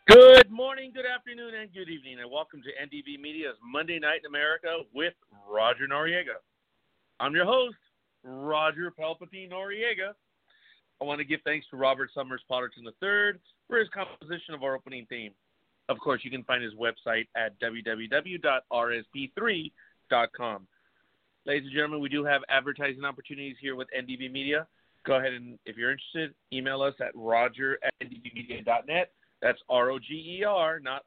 Good morning, good afternoon, and good evening, and welcome to NDB Media's Monday Night in America with Roger Noriega. I'm your host, Roger Palpatine Noriega. I want to give thanks to Robert Summers Potterton III for his composition of our opening theme. Of course, you can find his website at www.rsp3.com. Ladies and gentlemen, we do have advertising opportunities here with NDB Media. Go ahead and, if you're interested, email us at roger@ndbmedia.net. That's R-O-G-E-R, not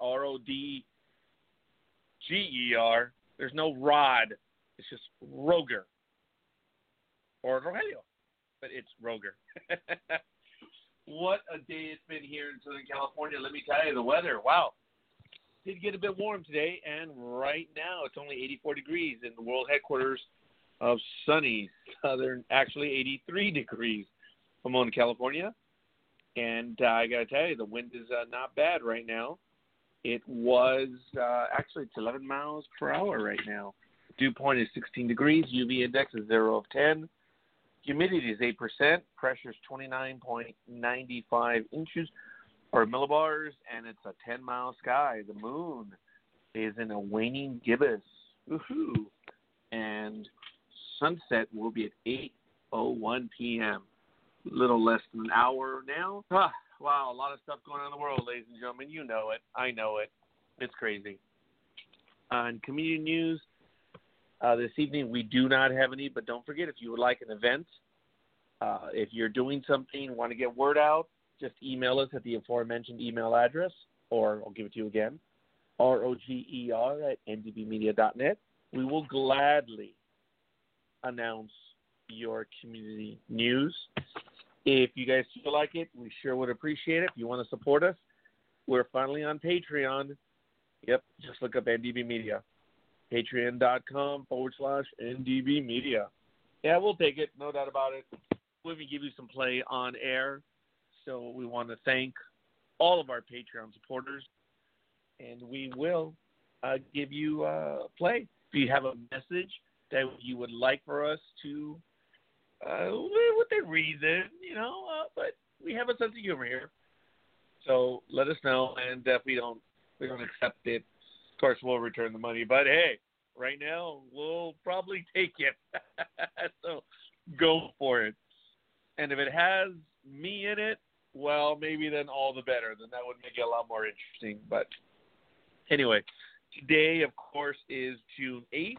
R-O-D-G-E-R. There's no Rod. It's just Roger. Or Rogelio. But it's Roger. What a day it's been here in Southern California. Let me tell you, the weather, wow. It did get a bit warm today, and right now it's only 84 degrees in the world headquarters of sunny Southern, actually 83 degrees, Pomona, California. And I got to tell you, the wind is not bad right now. It was, actually, it's 11 miles per hour right now. Dew point is 16 degrees. UV index is 0 of 10. Humidity is 8%. Pressure is 29.95 inches or millibars. And it's a 10-mile sky. The moon is in a waning gibbous. Woohoo. And sunset will be at 8:01 p.m. Little less than an hour now. Wow, a lot of stuff going on in the world, ladies and gentlemen. You know it. I know it. It's crazy. On community news, this evening we do not have any, but don't forget, if you would like an event, if you're doing something, want to get word out, just email us at the aforementioned email address, or I'll give it to you again, roger@ndbmedia.net. We will gladly announce your community news. If you guys feel like it, we sure would appreciate it. If you want to support us, we're finally on Patreon. Yep, just look up NDB Media. Patreon.com/NDB Media. Yeah, we'll take it, no doubt about it. We'll even give you some play on air. So we want to thank all of our Patreon supporters, and we will give you play. If you have a message that you would like for us to within reason, but we have a sense of humor here. So let us know, and if we don't accept it, of course we'll return the money. But hey, right now we'll probably take it. So go for it. And if it has me in it, well, maybe then all the better. Then that would make it a lot more interesting. But anyway, today, of course, is June 8th.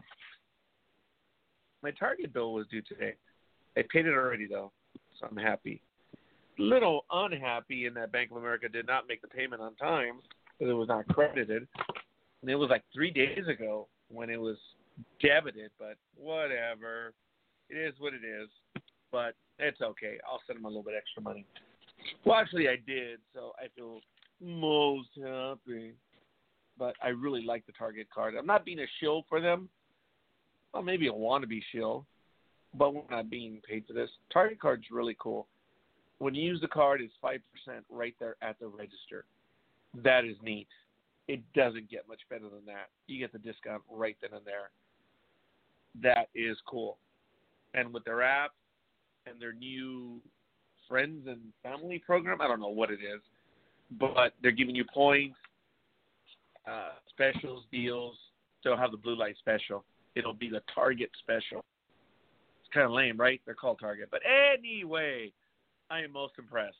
My Target bill was due today. I paid it already, though, so I'm happy. Little unhappy in that Bank of America did not make the payment on time because it was not credited. And it was like 3 days ago when it was debited, but whatever. It is what it is, but it's okay. I'll send them a little bit extra money. Well, actually, I did, so I feel most happy. But I really like the Target card. I'm not being a shill for them. Well, maybe a wannabe shill. But we're not being paid for this. Target card's really cool. When you use the card, it's 5% right there at the register. That is neat. It doesn't get much better than that. You get the discount right then and there. That is cool. And with their app and their new friends and family program, I don't know what it is, but they're giving you points, specials, deals. They'll have the blue light special. It'll be the Target special. Kind of lame, right? They're called Target. But anyway, I am most impressed.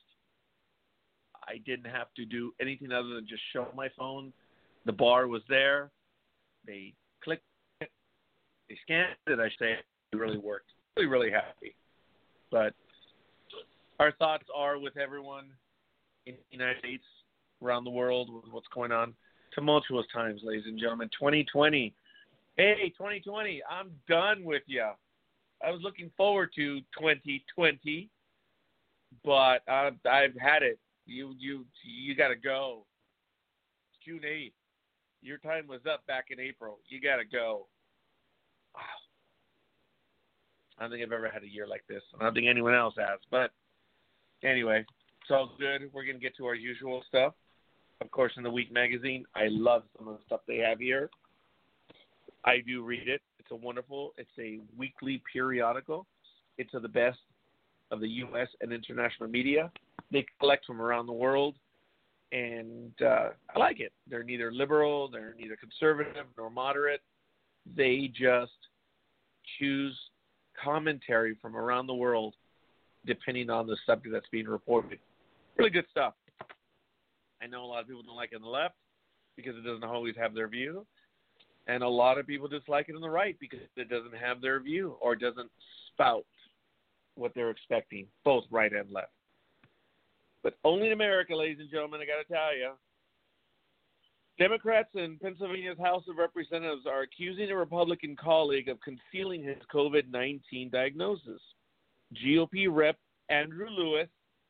I didn't have to do anything other than just show my phone. The bar was there. They clicked it. They scanned it, I say. It really worked. Really, really happy. But our thoughts are with everyone in the United States, around the world, with what's going on. Tumultuous times, ladies and gentlemen. 2020. Hey, 2020, I'm done with you. I was looking forward to 2020, but I've had it. You got to go. It's June 8th. Your time was up back in April. You got to go. Wow. I don't think I've ever had a year like this. I don't think anyone else has. But anyway, it's all good. We're going to get to our usual stuff. Of course, in the Week magazine, I love some of the stuff they have here. I do read it. It's a weekly periodical. It's of the best of the U.S. and international media. They collect from around the world, And I like it. They're neither liberal, they're neither conservative nor moderate. They just choose commentary from around the world depending on the subject that's being reported. Really good stuff. I know a lot of people don't like it on the left because it doesn't always have their view. And a lot of people dislike it on the right because it doesn't have their view or doesn't spout what they're expecting, both right and left. But only in America, ladies and gentlemen, I got to tell you, Democrats in Pennsylvania's House of Representatives are accusing a Republican colleague of concealing his COVID-19 diagnosis. GOP Rep Andrew Lewis,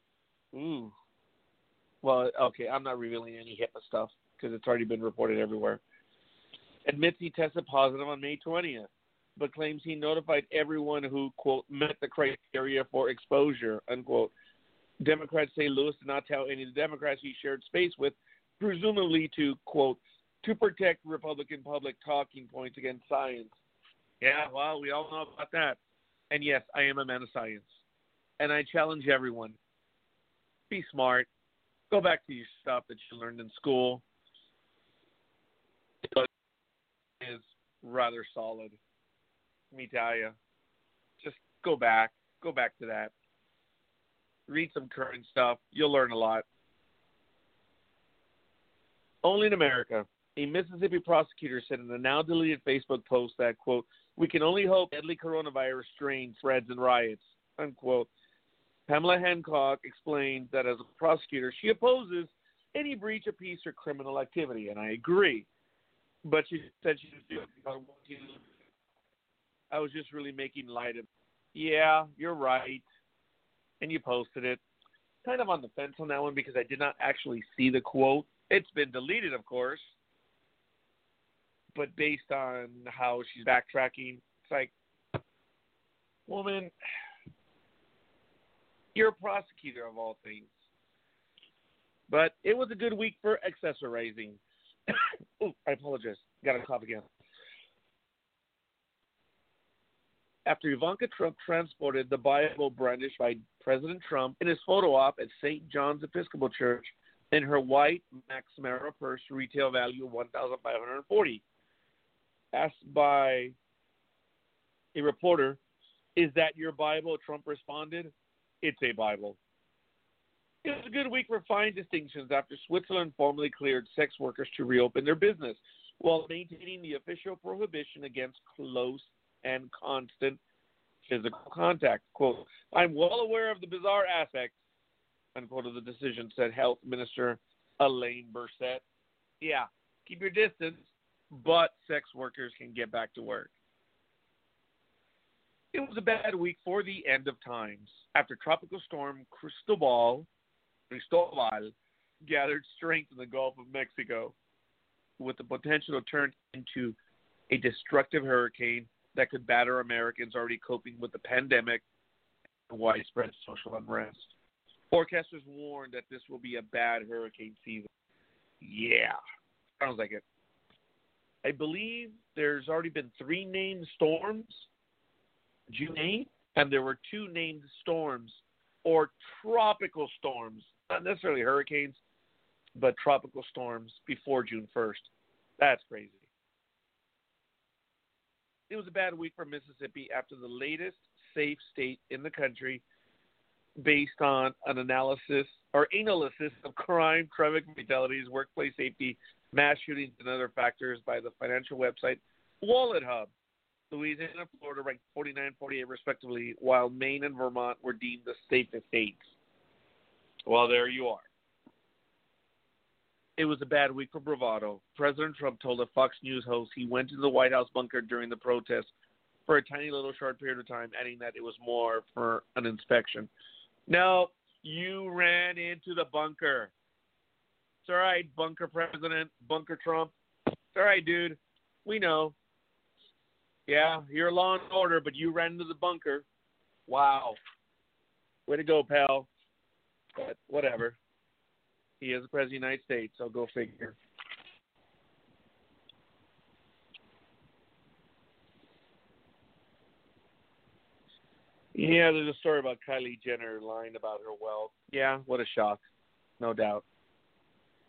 well, okay, I'm not revealing any HIPAA stuff because it's already been reported everywhere, admits he tested positive on May 20th, but claims he notified everyone who, quote, met the criteria for exposure, unquote. Democrats say Lewis did not tell any of the Democrats he shared space with, presumably to, quote, to protect Republican public talking points against science. Yeah, well, we all know about that. And yes, I am a man of science. And I challenge everyone, be smart. Go back to your stuff that you learned in school. It is rather solid. Let me tell you. Just go back to that. Read some current stuff. You'll learn a lot. Only in America, a Mississippi prosecutor said in a now-deleted Facebook post that, quote, we can only hope deadly coronavirus strain spreads and riots, unquote. Pamela Hancock explained that as a prosecutor, she opposes any breach of peace or criminal activity, and I agree. But she said she was doing it. I was just really making light of, yeah, you're right. And you posted it. Kind of on the fence on that one because I did not actually see the quote. It's been deleted, of course. But based on how she's backtracking, it's like, woman, you're a prosecutor of all things. But it was a good week for accessorizing. Oh, I apologize. Got a cough again. After Ivanka Trump transported the Bible brandished by President Trump in his photo op at St. John's Episcopal Church in her white Max Mara purse, retail value of $1,540. Asked by a reporter, is that your Bible? Trump responded, it's a Bible. It was a good week for fine distinctions after Switzerland formally cleared sex workers to reopen their business while maintaining the official prohibition against close and constant physical contact. Quote, I'm well aware of the bizarre aspects, unquote, of the decision, said Health Minister Elaine Burset. Yeah, keep your distance, but sex workers can get back to work. It was a bad week for the end of times after Tropical Storm Cristobal gathered strength in the Gulf of Mexico with the potential to turn into a destructive hurricane that could batter Americans already coping with the pandemic and widespread social unrest. Forecasters warned that this will be a bad hurricane season. Yeah, sounds like it. I believe there's already been 3 named storms, June 8th, and there were 2 named storms or tropical storms, not necessarily hurricanes, but tropical storms before June 1st. That's crazy. It was a bad week for Mississippi after the latest safe state in the country based on an analysis of crime, traffic fatalities, workplace safety, mass shootings, and other factors by the financial website Wallet Hub. Louisiana and Florida ranked 49 and 48 respectively, while Maine and Vermont were deemed the safest states. Well, there you are. It was a bad week for bravado. President Trump told a Fox News host he went to the White House bunker during the protest for a tiny little short period of time, adding that it was more for an inspection. No, you ran into the bunker. It's all right, bunker president, bunker Trump. It's all right, dude. We know. Yeah, you're law and order, but you ran into the bunker. Wow. Way to go, pal. But whatever. He is the President of the United States, so go figure. Yeah, there's a story about Kylie Jenner lying about her wealth. Yeah, what a shock. No doubt.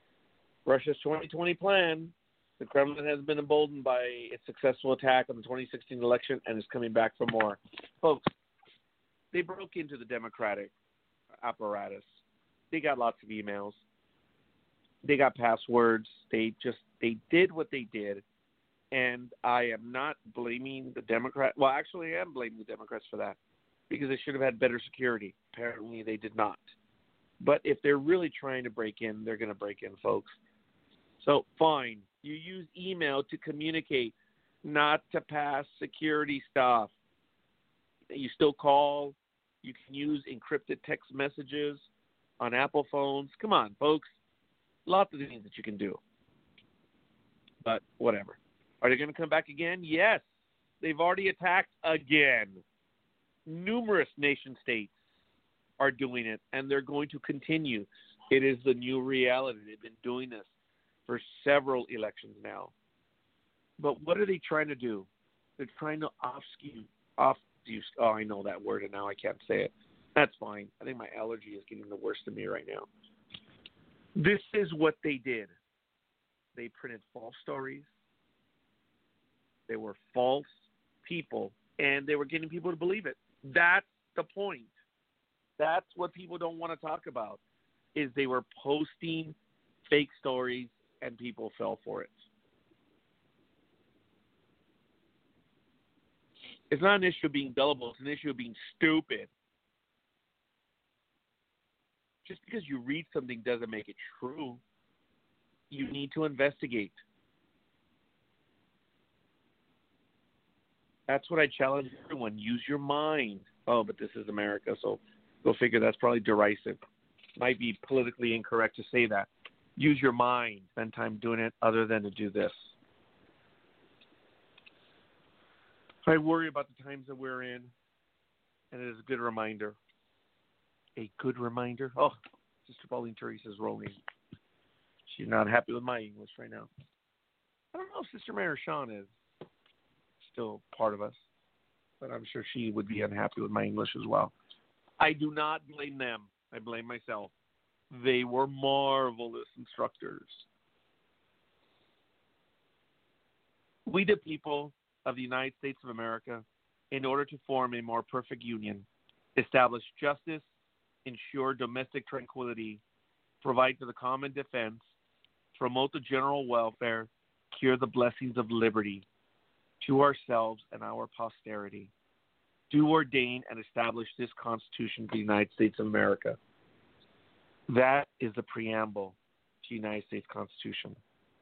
Russia's 2020 plan, the Kremlin has been emboldened by its successful attack on the 2016 election and is coming back for more. Folks, they broke into the Democratic apparatus. They got lots of emails. They got passwords. They did what they did. And I am not blaming the Democrats. Well, actually, I am blaming the Democrats for that because they should have had better security. Apparently, they did not. But if they're really trying to break in, they're going to break in, folks. So, fine. You use email to communicate, not to pass security stuff. You still call. You can use encrypted text messages on Apple phones. Come on, folks. Lots of things that you can do. But whatever. Are they going to come back again? Yes. They've already attacked again. Numerous nation states are doing it, and they're going to continue. It is the new reality. They've been doing this for several elections now. But what are they trying to do? They're trying to I know that word, and now I can't say it. That's fine. I think my allergy is getting the worst of me right now. This is what they did. They printed false stories. They were false people, and they were getting people to believe it. That's the point. That's what people don't want to talk about, is they were posting fake stories, and people fell for it. It's not an issue of being gullible. It's an issue of being stupid. Just because you read something doesn't make it true. You need to investigate. That's what I challenge everyone. Use your mind. Oh, but this is America, so go figure that's probably derisive. Might be politically incorrect to say that. Use your mind. Spend time doing it other than to do this. I worry about the times that we're in, and it is a good reminder. A good reminder? Oh, Sister Pauline Teresa's rolling. She's not happy with my English right now. I don't know if Sister Mary Sean is still part of us, but I'm sure she would be unhappy with my English as well. I do not blame them. I blame myself. They were marvelous instructors. We, the people of the United States of America, in order to form a more perfect union, establish justice, ensure domestic tranquility, provide for the common defense, promote the general welfare, cure the blessings of liberty to ourselves and our posterity, do ordain and establish this Constitution for the United States of America. That is the preamble to the United States Constitution.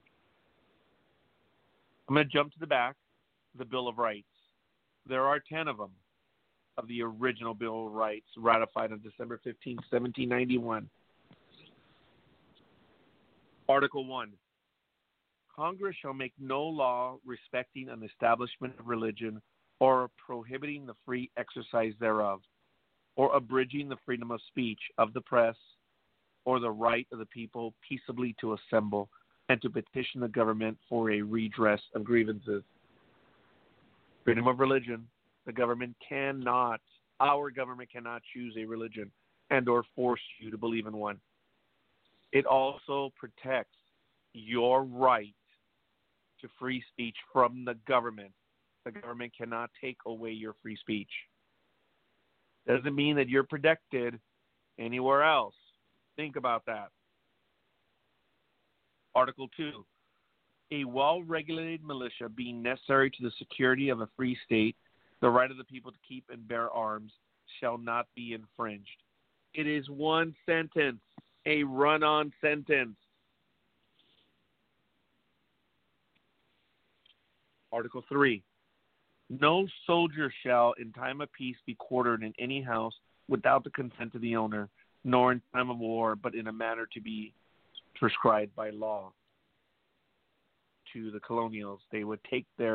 I'm going to jump to the back, the Bill of Rights. There are 10 of them, of the original Bill of Rights, ratified on December 15, 1791. Article 1. Congress shall make no law respecting an establishment of religion or prohibiting the free exercise thereof, or abridging the freedom of speech, of the press, or the right of the people peaceably to assemble and to petition the government for a redress of grievances. Freedom of religion. Our government cannot choose a religion and or force you to believe in one. It also protects your right to free speech from the government. The government cannot take away your free speech. Doesn't mean that you're protected anywhere else. Think about that. Article 2. A well-regulated militia being necessary to the security of a free state, the right of the people to keep and bear arms shall not be infringed. It is one sentence, a run-on sentence. Article 3. No soldier shall in time of peace be quartered in any house without the consent of the owner, nor in time of war, but in a manner to be prescribed by law. To the colonials, they would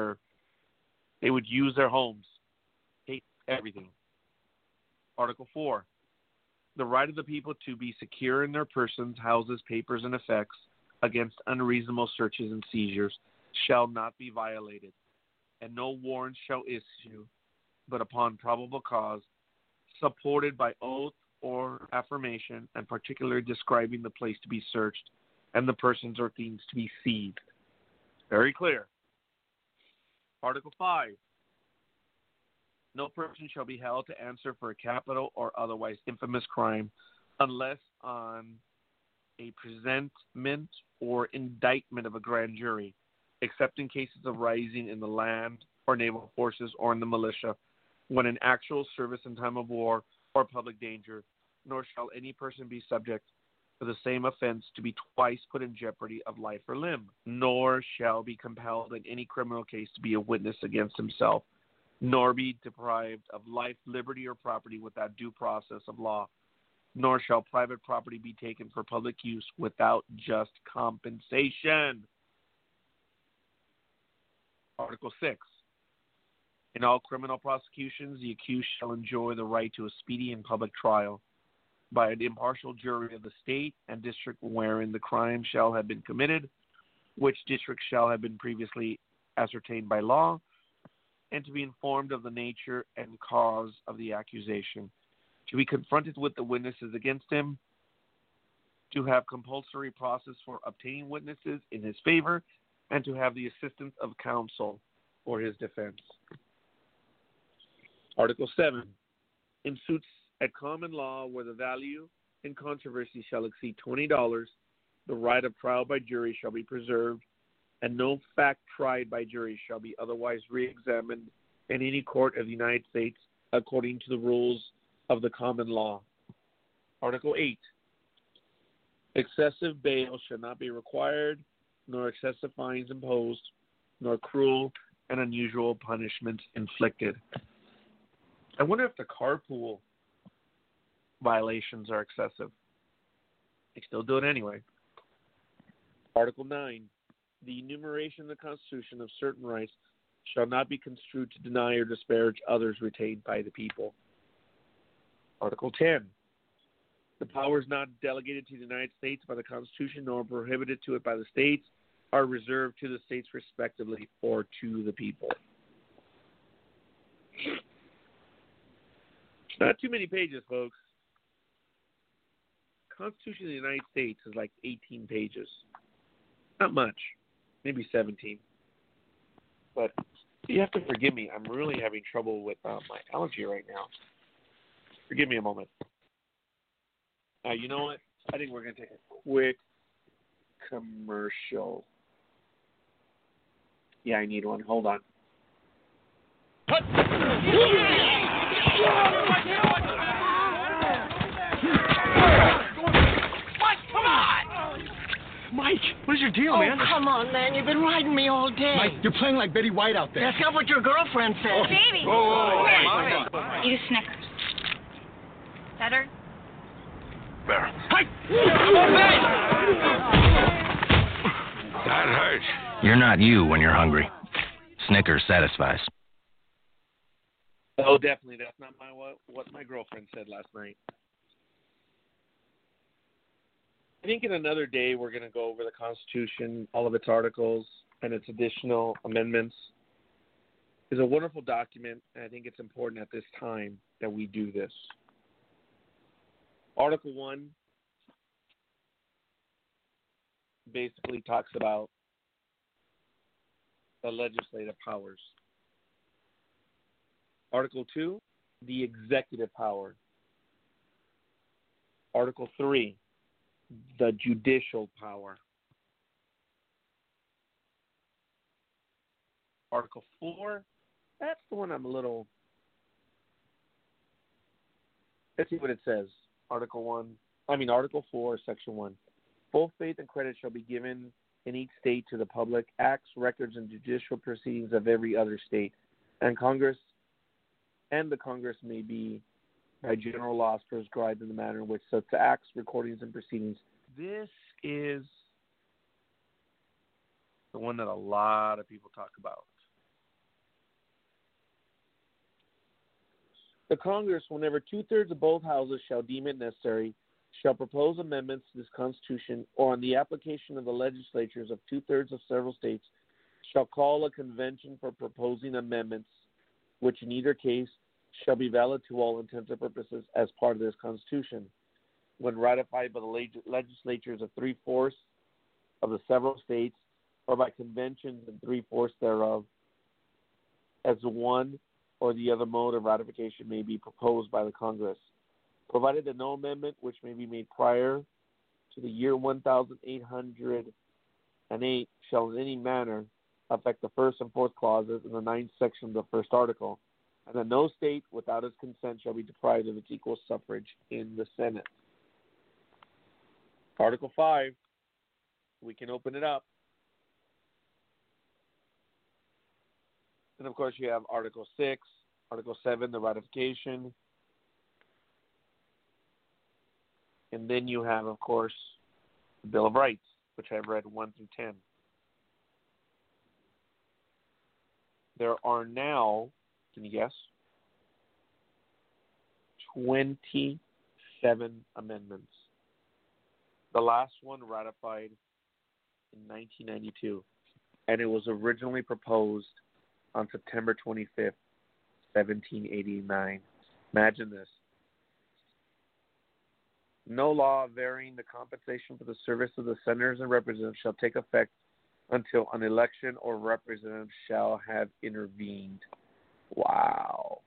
use their homes, take everything. Article 4. The right of the people to be secure in their persons, houses, papers, and effects against unreasonable searches and seizures shall not be violated, and no warrant shall issue but upon probable cause, supported by oath or affirmation, and particularly describing the place to be searched, and the persons or things to be seized. Very clear. Article 5. No person shall be held to answer for a capital or otherwise infamous crime unless on a presentment or indictment of a grand jury, except in cases arising in the land or naval forces or in the militia, when in actual service in time of war or public danger, nor shall any person be subject for the same offense to be twice put in jeopardy of life or limb, nor shall be compelled in any criminal case to be a witness against himself, nor be deprived of life, liberty, or property without due process of law, nor shall private property be taken for public use without just compensation. Article 6. In all criminal prosecutions, the accused shall enjoy the right to a speedy and public trial by an impartial jury of the state and district wherein the crime shall have been committed, which district shall have been previously ascertained by law, and to be informed of the nature and cause of the accusation, to be confronted with the witnesses against him, to have compulsory process for obtaining witnesses in his favor, and to have the assistance of counsel for his defense. Article 7. In suits at common law where the value in controversy shall exceed $20, the right of trial by jury shall be preserved, and no fact tried by jury shall be otherwise re-examined in any court of the United States according to the rules of the common law. Article 8. Excessive bail shall not be required, nor excessive fines imposed, nor cruel and unusual punishments inflicted. I wonder if the carpool violations are excessive. They still do it anyway. Article 9. The enumeration in the Constitution of certain rights shall not be construed to deny or disparage others retained by the people. Article 10. The powers not delegated to the United States by the Constitution nor prohibited to it by the states are reserved to the states respectively or to the people. Not too many pages, folks. Constitution of the United States is like 18 pages. Not much. Maybe 17. But you have to forgive me. I'm really having trouble with my allergy right now. Forgive me a moment. You know what? I think we're going to take a quick commercial. Yeah, I need one. Hold on. Mike, what is your deal, man? Oh, come on, man. You've been riding me all day. Mike, you're playing like Betty White out there. That's not what your girlfriend said. Oh, baby. Whoa, Eat a Snickers. Better? Better. Hey! That hurts. You're not you when you're hungry. Snickers satisfies. Oh, definitely. That's not what my girlfriend said last night. I think in another day we're going to go over the Constitution, all of its articles, and its additional amendments. It's a wonderful document, and I think it's important at this time that we do this. Article 1 basically talks about the legislative powers. Article 2, the executive power. Article 3, the judicial power. Article 4, that's the one I'm a little... Let's see what it says. Article 4, Section 1. Full faith and credit shall be given in each state to the public acts, records, and judicial proceedings of every other state, and the Congress may be by general laws prescribed in the manner in which such acts, recordings, and proceedings. This is the one that a lot of people talk about. The Congress, whenever 2/3 of both houses shall deem it necessary, shall propose amendments to this Constitution, or on the application of the legislatures of 2/3 of several states, shall call a convention for proposing amendments, which in either case shall be valid to all intents and purposes as part of this Constitution. When ratified by the legislatures of 3/4 of the several states or by conventions in 3/4 thereof, as one or the other mode of ratification may be proposed by the Congress, provided that no amendment which may be made prior to the year 1808 shall in any manner affect the first and fourth clauses in the 9th section of the first article, and that no state without its consent shall be deprived of its equal suffrage in the Senate. Article 5, we can open it up. And, of course, you have Article 6, Article 7, the ratification. And then you have, of course, the Bill of Rights, which I've read 1 through 10. There are now, can you guess, 27 amendments. The last one ratified in 1992, and it was originally proposed on September 25th, 1789. Imagine this. No law varying the compensation for the service of the senators and representatives shall take effect until an election or representative shall have intervened. Wow.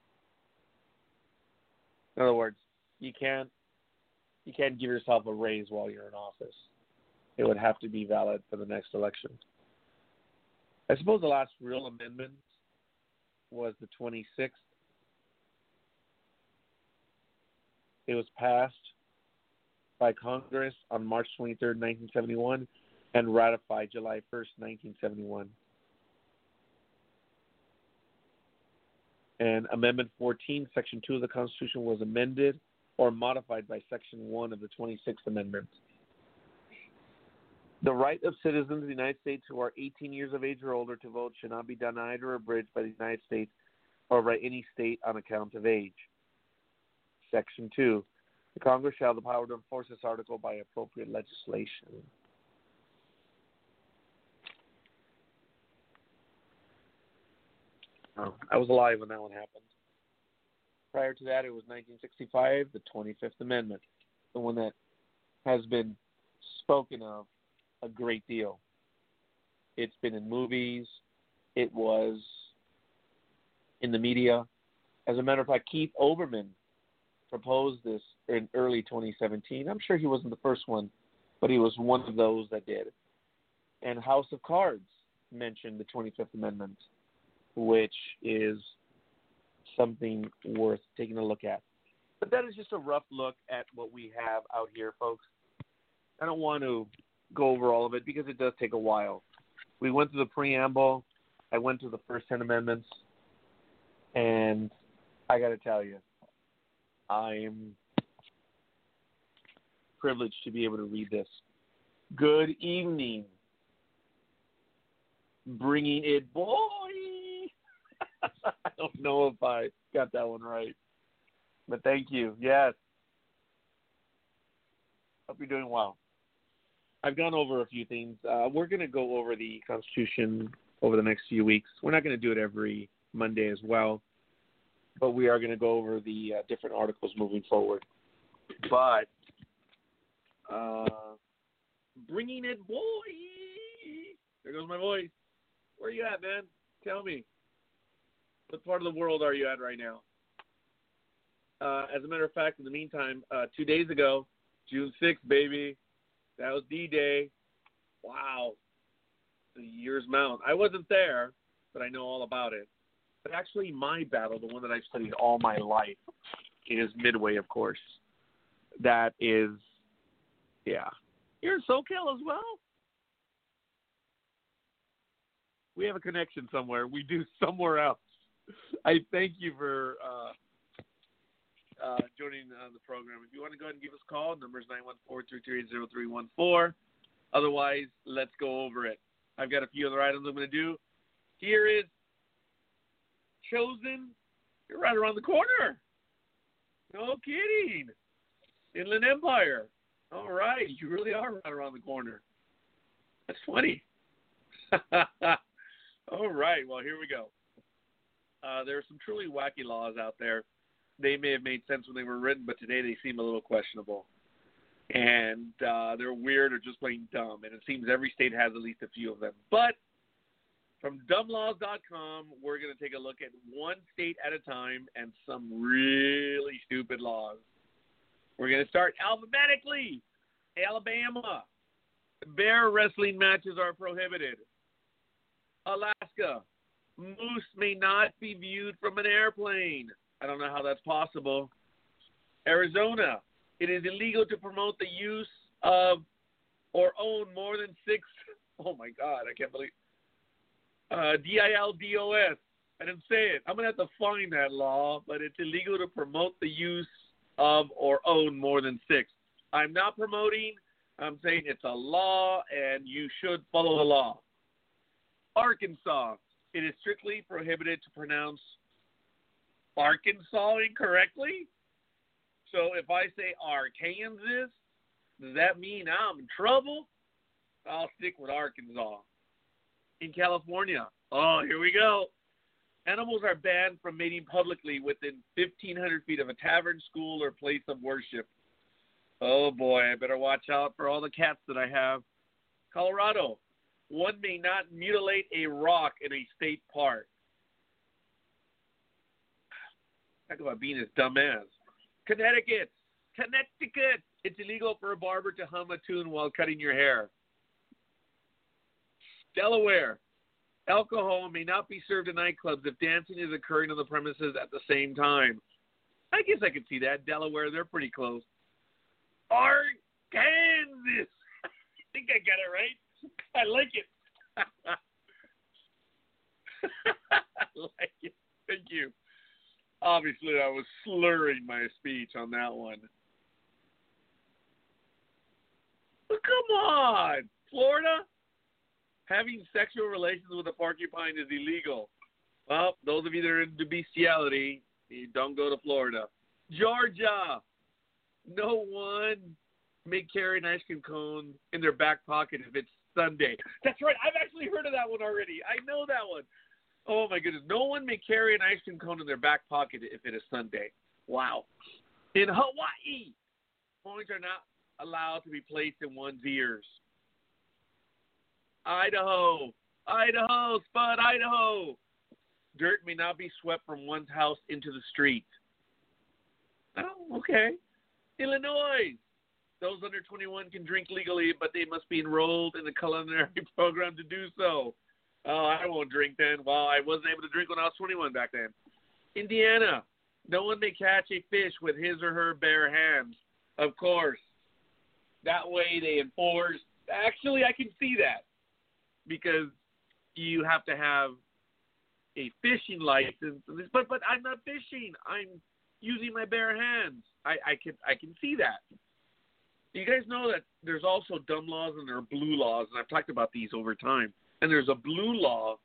In other words, you can't give yourself a raise while you're in office. It would have to be valid for the next election. I suppose the last real amendment was the 26th. It was passed by Congress on March 23rd, 1971, and ratified July 1st, 1971. And Amendment 14, Section 2 of the Constitution was amended or modified by Section 1 of the 26th Amendment. The right of citizens of the United States who are 18 years of age or older to vote should not be denied or abridged by the United States or by any state on account of age. Section 2. The Congress shall have the power to enforce this article by appropriate legislation. I was alive when that one happened. Prior to that, it was 1965, the 25th Amendment, the one that has been spoken of a great deal. It's been in movies. It was in the media. As a matter of fact, Keith Olbermann proposed this in early 2017. I'm sure he wasn't the first one, but he was one of those that did. And House of Cards mentioned the 25th Amendment, which is something worth taking a look at. But that is just a rough look at what we have out here, folks. I don't want to go over all of it because it does take a while. We went through the preamble. I went through the first 10 amendments. And I got to tell you, I'm privileged to be able to read this. Good evening. Bringing it, boy. I don't know if I got that one right. But thank you. Yes. Hope you're doing well. I've gone over a few things. We're going to go over the Constitution over the next few weeks. We're not going to do it every Monday as well, but we are going to go over the different articles moving forward. But bringing it, boy. There goes my voice. Where are you at, man? Tell me. What part of the world are you at right now? As a matter of fact, in the meantime, 2 days ago, June 6th, baby, that was D-Day. Wow. The year's mount. I wasn't there, but I know all about it. But actually, my battle, the one that I've studied all my life, is Midway, of course. That is, yeah. You're in SoCal as well? We have a connection somewhere. We do somewhere else. I thank you for joining the program. If you want to go ahead and give us a call, number is 914-338-0314. Otherwise, let's go over it. I've got a few other items I'm going to do. Here is Chosen. You're right around the corner. No kidding. Inland Empire. All right. You really are right around the corner. That's funny. All right. Well, here we go. There are some truly wacky laws out there. They may have made sense when they were written, but today they seem a little questionable. And they're weird or just plain dumb. And it seems every state has at least a few of them. But from dumblaws.com, we're going to take a look at one state at a time and some really stupid laws. We're going to start alphabetically. Alabama. Bear wrestling matches are prohibited. Alaska. Moose may not be viewed from an airplane. I don't know how that's possible. Arizona. It is illegal to promote the use of or own more than 6. Oh, my God. I can't believe. DILDOS. I didn't say it. I'm going to have to find that law, but it's illegal to promote the use of or own more than 6. I'm not promoting. I'm saying it's a law, and you should follow the law. Arkansas. It is strictly prohibited to pronounce Arkansas incorrectly. So if I say Arkansas, does that mean I'm in trouble? I'll stick with Arkansas. In California, here we go. Animals are banned from mating publicly within 1,500 feet of a tavern, school, or place of worship. Oh, boy, I better watch out for all the cats that I have. Colorado, one may not mutilate a rock in a state park. Talk about being as dumb as. Connecticut, it's illegal for a barber to hum a tune while cutting your hair. Delaware, alcohol may not be served in nightclubs if dancing is occurring on the premises at the same time. I guess I could see that. Delaware, they're pretty close. Arkansas. I think I got it right. I like it. I like it. Thank you. Obviously, I was slurring my speech on that one. But come on. Florida? Having sexual relations with a porcupine is illegal. Well, those of you that are into bestiality, you don't go to Florida. Georgia. No one may carry an ice cream cone in their back pocket if it's Sunday. That's right. I've actually heard of that one already. I know that one. Oh, my goodness. No one may carry an ice cream cone in their back pocket if it is Sunday. Wow. In Hawaii, coins are not allowed to be placed in one's ears. Idaho, Spud, Idaho. Dirt may not be swept from one's house into the street. Oh, okay. Illinois. Those under 21 can drink legally, but they must be enrolled in the culinary program to do so. Oh, I won't drink then. Well, I wasn't able to drink when I was 21 back then. Indiana. No one may catch a fish with his or her bare hands. Of course. That way they enforce. Actually, I can see that. Because you have to have a fishing license. But I'm not fishing. I'm using my bare hands. I can see that. You guys know that there's also dumb laws and there are blue laws, and I've talked about these over time. And there's a blue law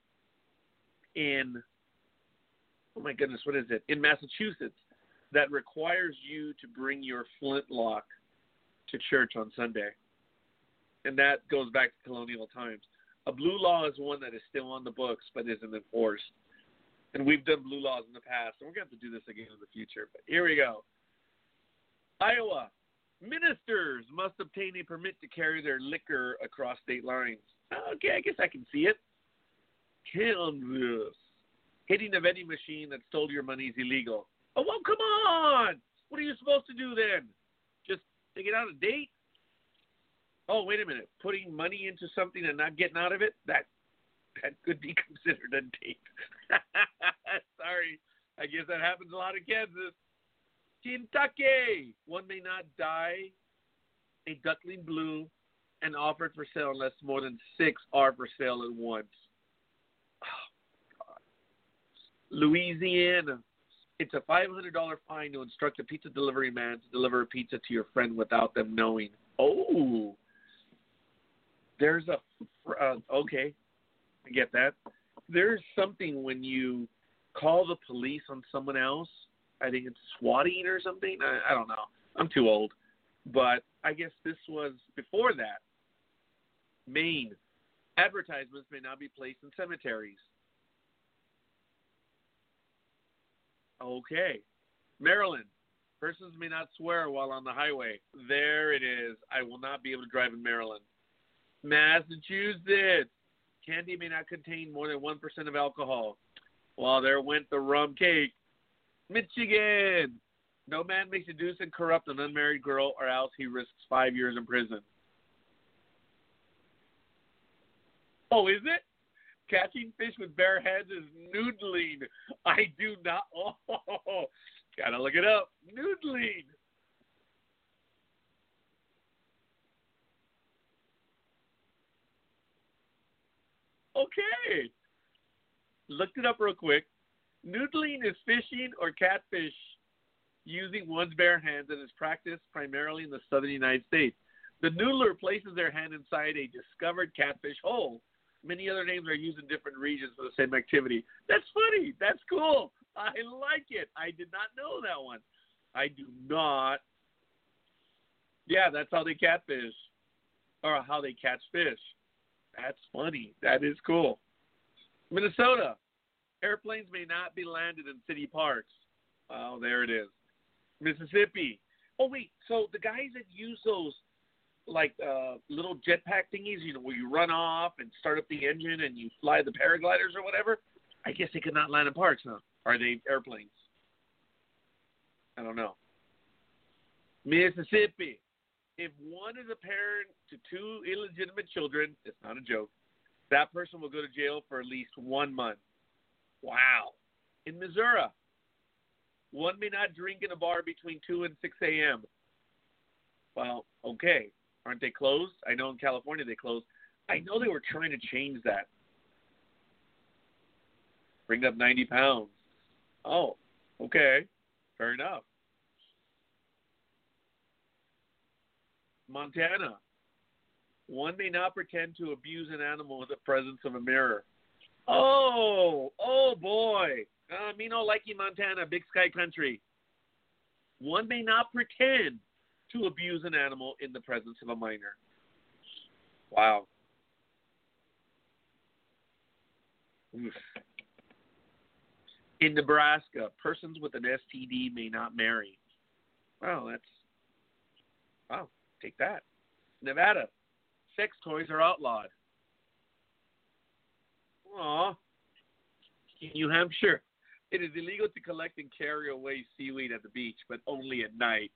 in, oh my goodness, what is it? In Massachusetts that requires you to bring your flintlock to church on Sunday. And that goes back to colonial times. A blue law is one that is still on the books but isn't enforced. And we've done blue laws in the past, and we're going to have to do this again in the future. But here we go. Iowa. Ministers must obtain a permit to carry their liquor across state lines. Okay, I guess I can see it. Kansas. Hitting a vending machine that stole your money is illegal. Oh, well, come on. What are you supposed to do then? Just take it out a date? Oh, wait a minute. Putting money into something and not getting out of it? That could be considered a date. Sorry. I guess that happens a lot in Kansas. Kentucky. One may not dye a duckling blue and offer it for sale unless more than 6 are for sale at once. Oh, God. Louisiana. It's a $500 fine to instruct a pizza delivery man to deliver a pizza to your friend without them knowing. Oh. There's okay. I get that. There's something when you call the police on someone else. I think it's swatting or something. I don't know. I'm too old. But I guess this was before that. Maine. Advertisements may not be placed in cemeteries. Okay. Maryland. Persons may not swear while on the highway. There it is. I will not be able to drive in Maryland. Massachusetts. Candy may not contain more than 1% of alcohol. Well, there went the rum cake. Michigan. No man may seduce and corrupt an unmarried girl, or else he risks 5 years in prison. Oh, is it? Catching fish with bare hands is noodling. I do not. Oh, gotta look it up. Noodling. Okay. Looked it up real quick. Noodling is fishing or catfish using one's bare hands and is practiced primarily in the southern United States. The noodler places their hand inside a discovered catfish hole. Many other names are used in different regions for the same activity. That's funny. That's cool. I like it. I did not know that one. I do not. Yeah, that's how they catfish, or how they catch fish. That's funny. That is cool. Minnesota. Airplanes may not be landed in city parks. Oh, there it is. Mississippi. Oh, wait. So the guys that use those, like, little jetpack thingies, you know, where you run off and start up the engine and you fly the paragliders or whatever, I guess they could not land in parks, huh? Are they airplanes? I don't know. Mississippi. If one is a parent to two illegitimate children, it's not a joke, that person will go to jail for at least 1 month. Wow. In Missouri, one may not drink in a bar between 2 and 6 a.m. Well, okay. Aren't they closed? I know in California they closed. I know they were trying to change that. Bring up 90 pounds. Oh, okay. Fair enough. Montana. One may not pretend to abuse an animal in the presence of a mirror. Oh boy. Me no likey Montana, big sky country. One may not pretend to abuse an animal in the presence of a minor. Wow. Oof. In Nebraska, persons with an STD may not marry. Wow, take that. Nevada, sex toys are outlawed. Aw. In New Hampshire, it is illegal to collect and carry away seaweed at the beach, but only at night.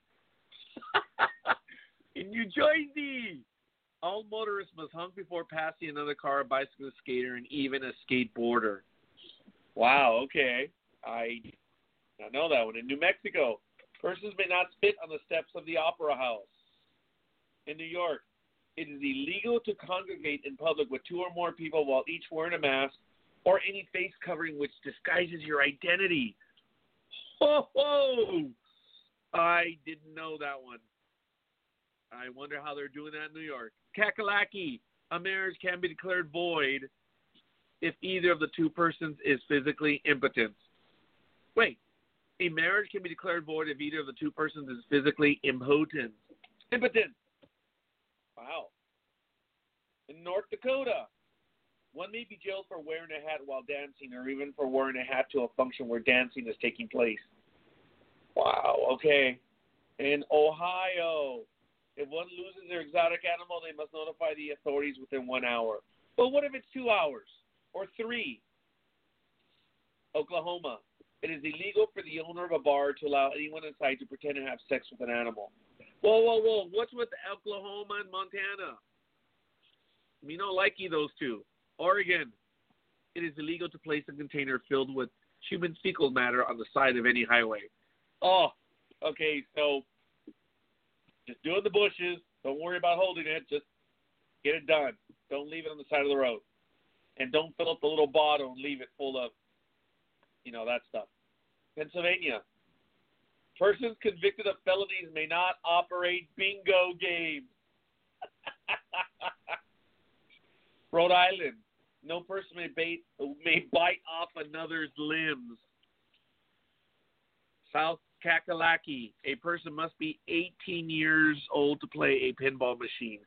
In New Jersey, all motorists must honk before passing another car, a bicycle, skater, and even a skateboarder. Wow, okay. I know that one. In New Mexico, persons may not spit on the steps of the Opera House. In New York, it is illegal to congregate in public with two or more people while each wearing a mask or any face covering which disguises your identity. Ho, ho! I didn't know that one. I wonder how they're doing that in New York. Kakalaki, a marriage can be declared void if either of the two persons is physically impotent. Wait, a marriage can be declared void if either of the two persons is physically impotent. Impotent. Wow. In North Dakota, one may be jailed for wearing a hat while dancing or even for wearing a hat to a function where dancing is taking place. Wow, okay. In Ohio, if one loses their exotic animal, they must notify the authorities within 1 hour. But what if it's 2 hours or 3? Oklahoma, it is illegal for the owner of a bar to allow anyone inside to pretend to have sex with an animal. Whoa. What's with Oklahoma and Montana? Me no likey those two. Oregon, it is illegal to place a container filled with human fecal matter on the side of any highway. Oh, okay, so just do it in the bushes. Don't worry about holding it. Just get it done. Don't leave it on the side of the road. And don't fill up the little bottle and leave it full of, that stuff. Pennsylvania, persons convicted of felonies may not operate bingo games. Rhode Island, no person may bite off another's limbs. South Kakalaki, a person must be 18 years old to play a pinball machine.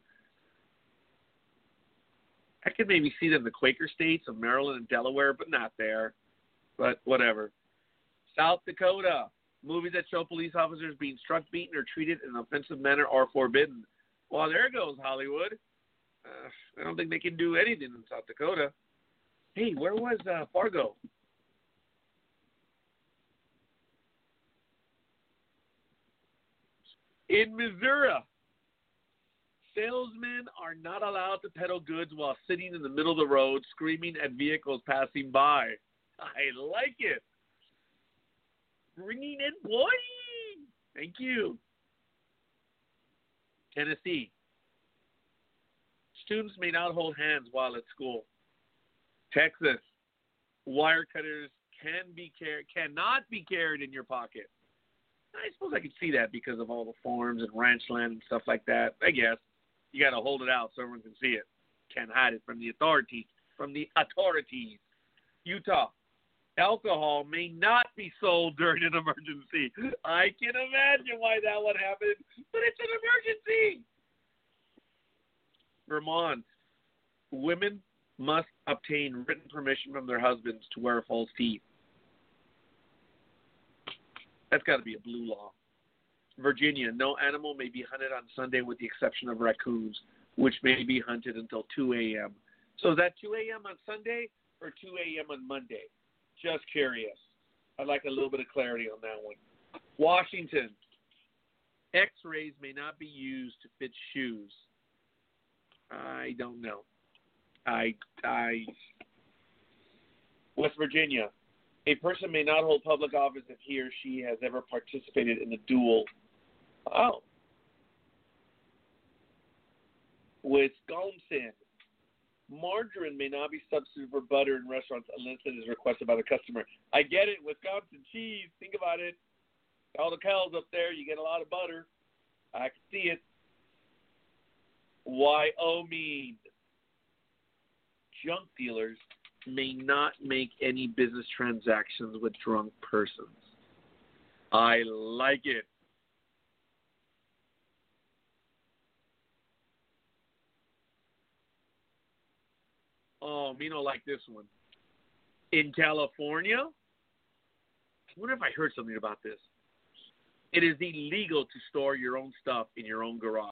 I could maybe see that in the Quaker states of Maryland and Delaware, but not there. But whatever. South Dakota, Movies that show police officers being struck, beaten, or treated in an offensive manner are forbidden. Well, there goes Hollywood. I don't think they can do anything in South Dakota. Hey, where was Fargo? In Missouri, salesmen are not allowed to peddle goods while sitting in the middle of the road screaming at vehicles passing by. I like it. Bringing in boy. Thank you. Tennessee. Students may not hold hands while at school. Texas. Wire cutters cannot be carried in your pocket. I suppose I could see that because of all the farms and ranch land and stuff like that. I guess you got to hold it out so everyone can see it. Can't hide it from the authorities. Utah. Alcohol may not be sold during an emergency. I can imagine why that would happen, but it's an emergency. Vermont. Women must obtain written permission from their husbands to wear false teeth. That's got to be a blue law. Virginia. No animal may be hunted on Sunday with the exception of raccoons, which may be hunted until 2 a.m. So is that 2 a.m. on Sunday or 2 a.m. on Monday? Just curious. I'd like a little bit of clarity on that one. Washington. X-rays may not be used to fit shoes. I don't know. West Virginia. A person may not hold public office if he or she has ever participated in a duel. Oh. Wisconsin. Margarine may not be substituted for butter in restaurants unless it is requested by the customer. I get it. Wisconsin cheese. Think about it. All the cows up there, you get a lot of butter. I can see it. Wyoming. Junk dealers may not make any business transactions with drunk persons. I like it. Oh, me don't like this one. In California, I wonder if I heard something about this. It is illegal to store your own stuff in your own garage.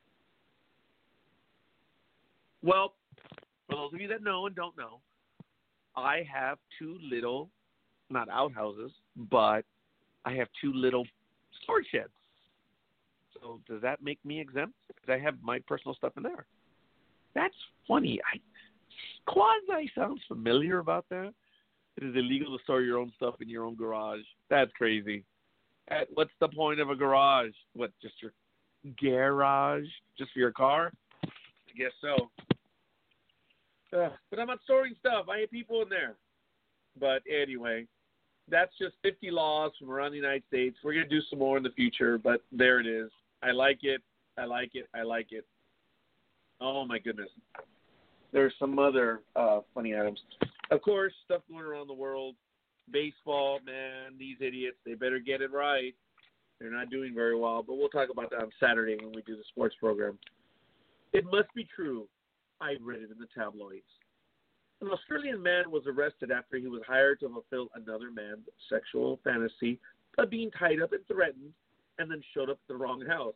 Well, for those of you that know and don't know, I have two little, not outhouses, but I have two little storage sheds. So does that make me exempt? Because I have my personal stuff in there. That's funny. Quasi sounds familiar about that. It is illegal to store your own stuff in your own garage. That's crazy. What's the point of a garage? What, just your garage? Just for your car? I guess so. But I'm not storing stuff. I have people in there. But anyway, that's just 50 laws from around the United States. We're going to do some more in the future, but there it is. I like it. I like it. I like it. Oh, my goodness. There's some other funny items. Of course, stuff going around the world. Baseball, man, these idiots, they better get it right. They're not doing very well, but we'll talk about that on Saturday when we do the sports program. It must be true. I read it in the tabloids. An Australian man was arrested after he was hired to fulfill another man's sexual fantasy of being tied up and threatened and then showed up at the wrong house.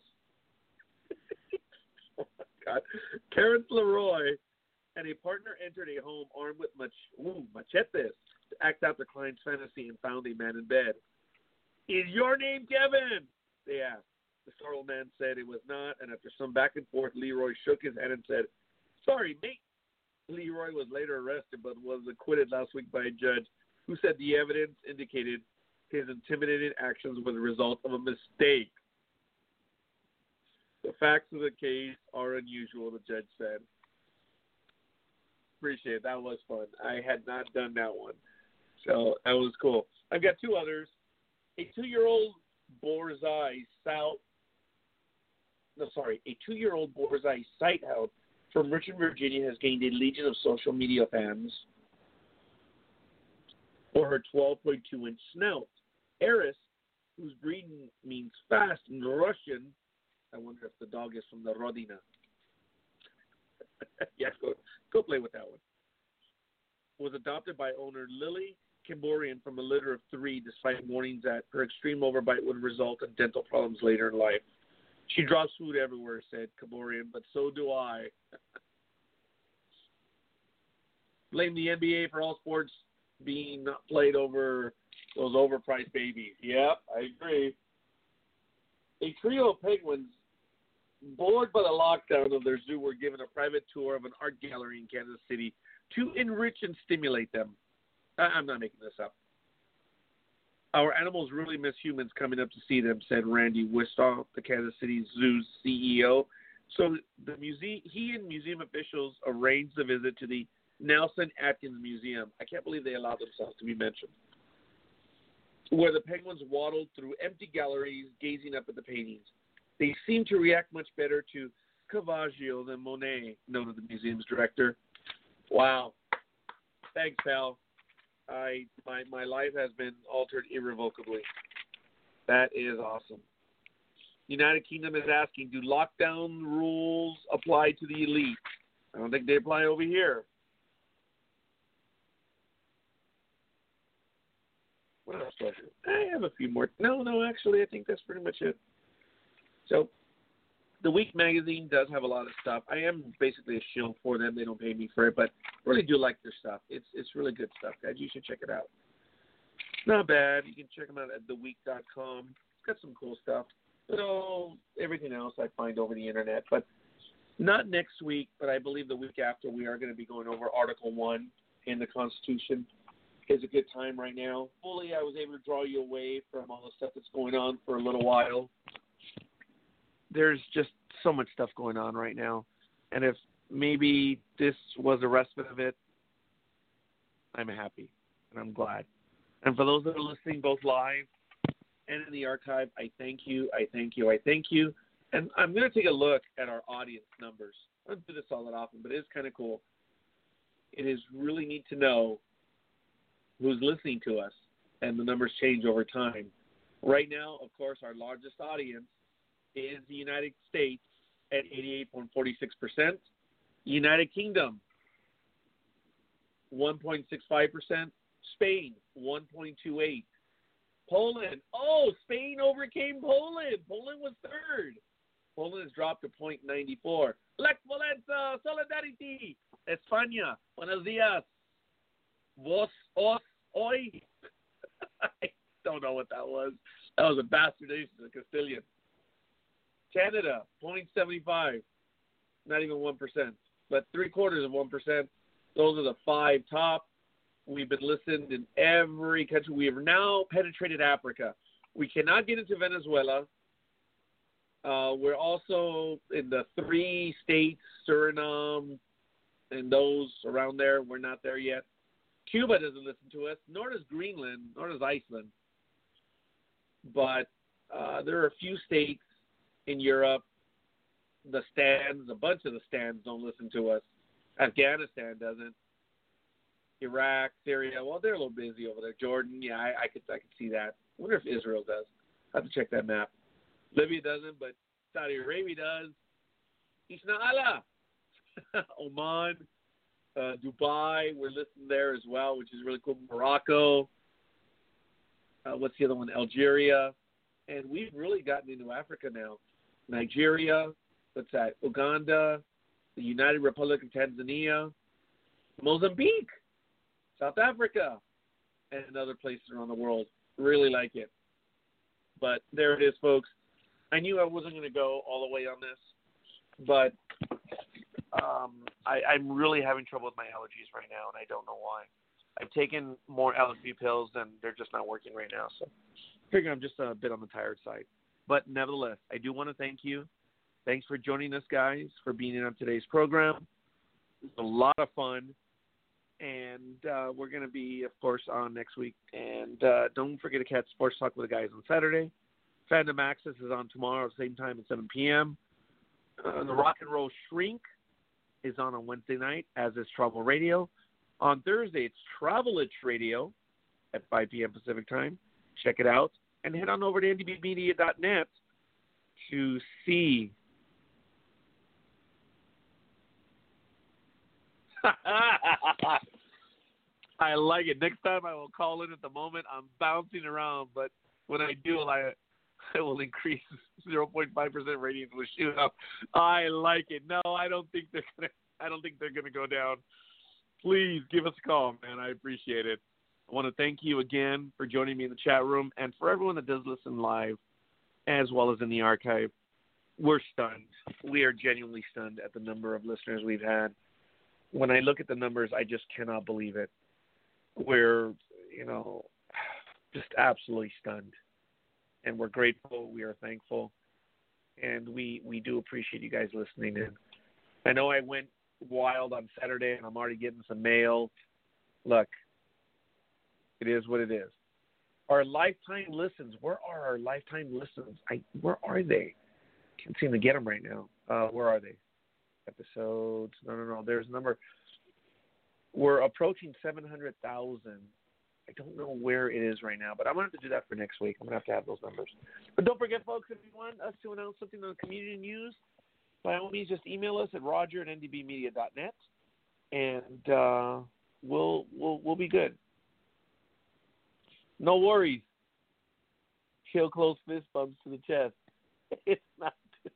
Oh, my God. Terrence Leroy and a partner entered a home armed with machetes to act out their client's fantasy and found a man in bed. Is your name Kevin? They asked. The startled man said it was not, and after some back and forth, Leroy shook his head and said, "Sorry, mate." Leroy was later arrested but was acquitted last week by a judge who said the evidence indicated his intimidating actions were the result of a mistake. The facts of the case are unusual, the judge said. Appreciate it. That was fun. I had not done that one. So that was cool. I've got two others. A 2-year-old Borzai sight hound from Richmond, Virginia has gained a legion of social media fans for her 12.2-inch snout. Eris, whose breed means fast in Russian, I wonder if the dog is from the Rodina. Yeah, go play with that one. Was adopted by owner Lily Kamborian from a litter of 3 despite warnings that her extreme overbite would result in dental problems later in life. She drops food everywhere, said Kamborian, but so do I. Blame the NBA for all sports being played over those overpriced babies. Yep, I agree. A trio of penguins bored by the lockdown of their zoo were given a private tour of an art gallery in Kansas City to enrich and stimulate them. I'm not making this up. Our animals really miss humans coming up to see them, said Randy Wistow, the Kansas City Zoo's CEO. So he and museum officials arranged the visit to the Nelson Atkins Museum. I can't believe they allowed themselves to be mentioned. Where the penguins waddled through empty galleries, gazing up at the paintings. They seemed to react much better to Caravaggio than Monet, noted the museum's director. Wow. Thanks, pal. My life has been altered irrevocably. That is awesome. United Kingdom is asking, do lockdown rules apply to the elite? I don't think they apply over here. What else do I have? I have a few more. No, actually, I think that's pretty much it. So, The Week magazine does have a lot of stuff. I am basically a shill for them. They don't pay me for it, but I really do like their stuff. It's really good stuff, guys. You should check it out. Not bad. You can check them out at theweek.com. It's got some cool stuff. So, everything else I find over the internet. But not next week, but I believe the week after we are going to be going over Article 1 in the Constitution. It's a good time right now. Fully, I was able to draw you away from all the stuff that's going on for a little while. There's just so much stuff going on right now. And if maybe this was a respite of it, I'm happy and I'm glad. And for those that are listening both live and in the archive, I thank you. And I'm going to take a look at our audience numbers. I don't do this all that often, but it is kind of cool. It is really neat to know who's listening to us, and the numbers change over time. Right now, of course, our largest audience is the United States at 88.46%. United Kingdom, 1.65%. Spain, 1.28%. Poland, Spain overcame Poland. Poland was third. Poland has dropped to 0.94. Lex Valenza, Solidarity. España, buenos días. Vos, os, hoy. I don't know what that was. That was a bastardization of Castilian. Canada, 0.75. Not even 1%, but 0.75 of 1%. Those are the 5 top. We've been listened in every country. We have now penetrated Africa. We cannot get into Venezuela. We're also in the 3 states, Suriname, and those around there. We're not there yet. Cuba doesn't listen to us, nor does Greenland, nor does Iceland. But there are a few states in Europe, a bunch of the stands don't listen to us. Afghanistan doesn't. Iraq, Syria, well, they're a little busy over there. Jordan, yeah, I could see that. I wonder if Israel does. I have to check that map. Libya doesn't, but Saudi Arabia does. Isna Allah. Oman. Dubai, we're listening there as well, which is really cool. Morocco, what's the other one? Algeria, and we've really gotten into Africa now. Nigeria, what's that? Uganda, the United Republic of Tanzania, Mozambique, South Africa, and other places around the world. Really like it. But there it is, folks. I knew I wasn't going to go all the way on this, but I'm really having trouble with my allergies right now, and I don't know why. I've taken more allergy pills, and they're just not working right now. So I figure I'm just a bit on the tired side. But nevertheless, I do want to thank you. Thanks for joining us, guys, for being in on today's program. It was a lot of fun. And we're going to be, of course, on next week. And don't forget to catch Sports Talk with the guys on Saturday. Fandom Access is on tomorrow, same time at 7 p.m. The Rock and Roll Shrink is on Wednesday night, as is Travel Radio. On Thursday, it's Travelage Radio at 5 p.m. Pacific time. Check it out. And head on over to ndbmedia.net to see I like it. Next time I will call in. At the moment, I'm bouncing around, but when I do, I will increase 0.5% ratings. Will shoot up. I like it. No, I don't think they're gonna go down. Please give us a call, man. I appreciate it. I want to thank you again for joining me in the chat room, and for everyone that does listen live, as well as in the archive. We're stunned. We are genuinely stunned at the number of listeners we've had. When I look at the numbers, I just cannot believe it. We're, just absolutely stunned. And we're grateful. We are thankful. And we do appreciate you guys listening in. I know I went wild on Saturday, and I'm already getting some mail. Look, it is what it is. Our lifetime listens. Where are our lifetime listens? Where are they? Can't seem to get them right now. Where are they? Episodes. No. There's a number. We're approaching 700,000. I don't know where it is right now, but I'm going to have to do that for next week. I'm going to have those numbers. But don't forget, folks, if you want us to announce something on the community news, by all means, just email us at roger@ndbmedia.net, and we'll be good. No worries. Chill, close fist bumps to the chest. It's not.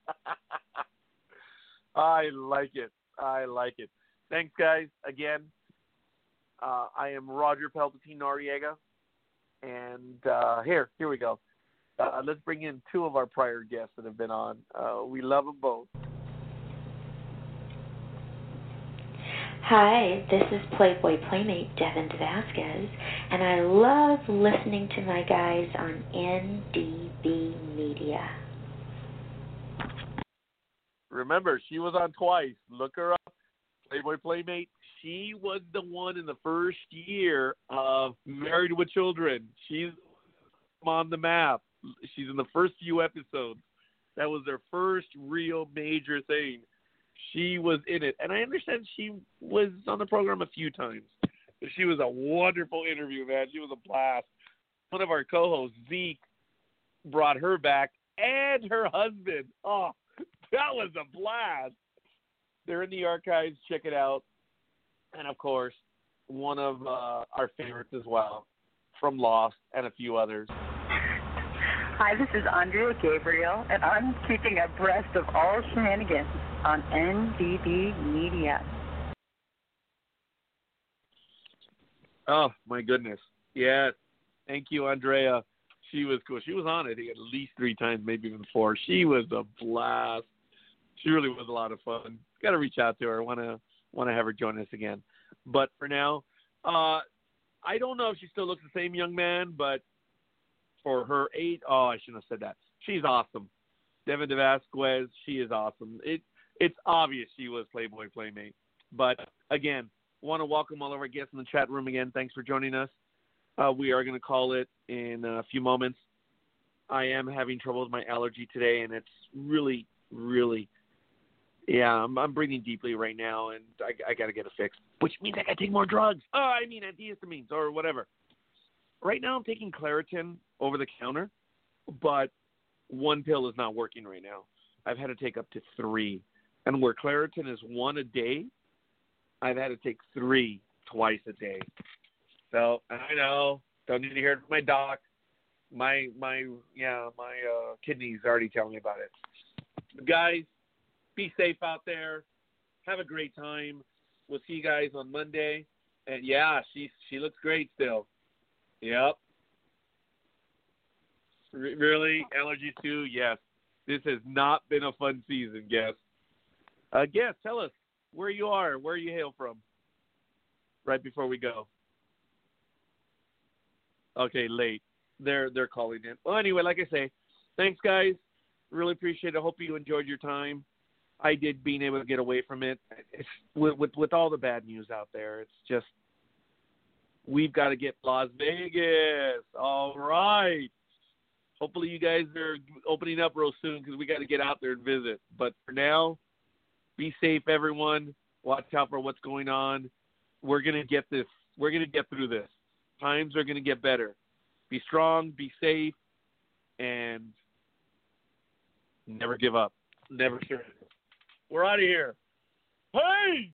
I like it. Thanks, guys. Again, I am Roger Palpatine Noriega, and here we go. Let's bring in two of our prior guests that have been on. We love them both. Hi, this is Playboy Playmate Devin Vasquez, and I love listening to my guys on NDB Media. Remember, she was on twice. Look her up. Playboy Playmate. She was the one in the first year of Married with Children. She's on the map. She's in the first few episodes. That was their first real major thing. She was in it. And I understand she was on the program a few times. She was a wonderful interview, man. She was a blast. One of our co-hosts, Zeke, brought her back and her husband. Oh, that was a blast. They're in the archives. Check it out. And, of course, one of our favorites as well from Lost and a few others. Hi, this is Andrea Gabriel, and I'm keeping abreast of all shenanigans on NDB Media. Oh, my goodness. Yeah. Thank you, Andrea. She was cool. She was on, I think, at least 3 times, maybe even 4. She was a blast. She really was a lot of fun. Got to reach out to her. Want to have her join us again. But for now, I don't know if she still looks the same, young man, but for her age, I shouldn't have said that. She's awesome. Devin Vasquez, she is awesome. It's obvious she was Playboy Playmate. But, again, want to welcome all of our guests in the chat room again. Thanks for joining us. We are going to call it in a few moments. I am having trouble with my allergy today, and it's really, really, I'm breathing deeply right now, and I got to get it fixed, which means I got to take more drugs. Antihistamines or whatever. Right now I'm taking Claritin over the counter, but one pill is not working right now. I've had to take up to 3. And where Claritin is 1 a day, I've had to take 3 twice a day. So I know, don't need to hear it from my doc. My kidneys already telling me about it. But guys, be safe out there. Have a great time. We'll see you guys on Monday. And she looks great still. Yep. Really? Allergies too? Yes. This has not been a fun season, guest. Guest, tell us where you are, where you hail from, right before we go. Okay, late. They're calling in. Well, anyway, like I say, thanks, guys. Really appreciate it. Hope you enjoyed your time. I did being able to get away from it. It's, with all the bad news out there, it's just we've got to get Las Vegas. All right. Hopefully you guys are opening up real soon because we got to get out there and visit. But for now, be safe, everyone. Watch out for what's going on. We're going to get this. We're going to get through this. Times are going to get better. Be strong, be safe, and never give up. Never surrender. We're out of here. Hey!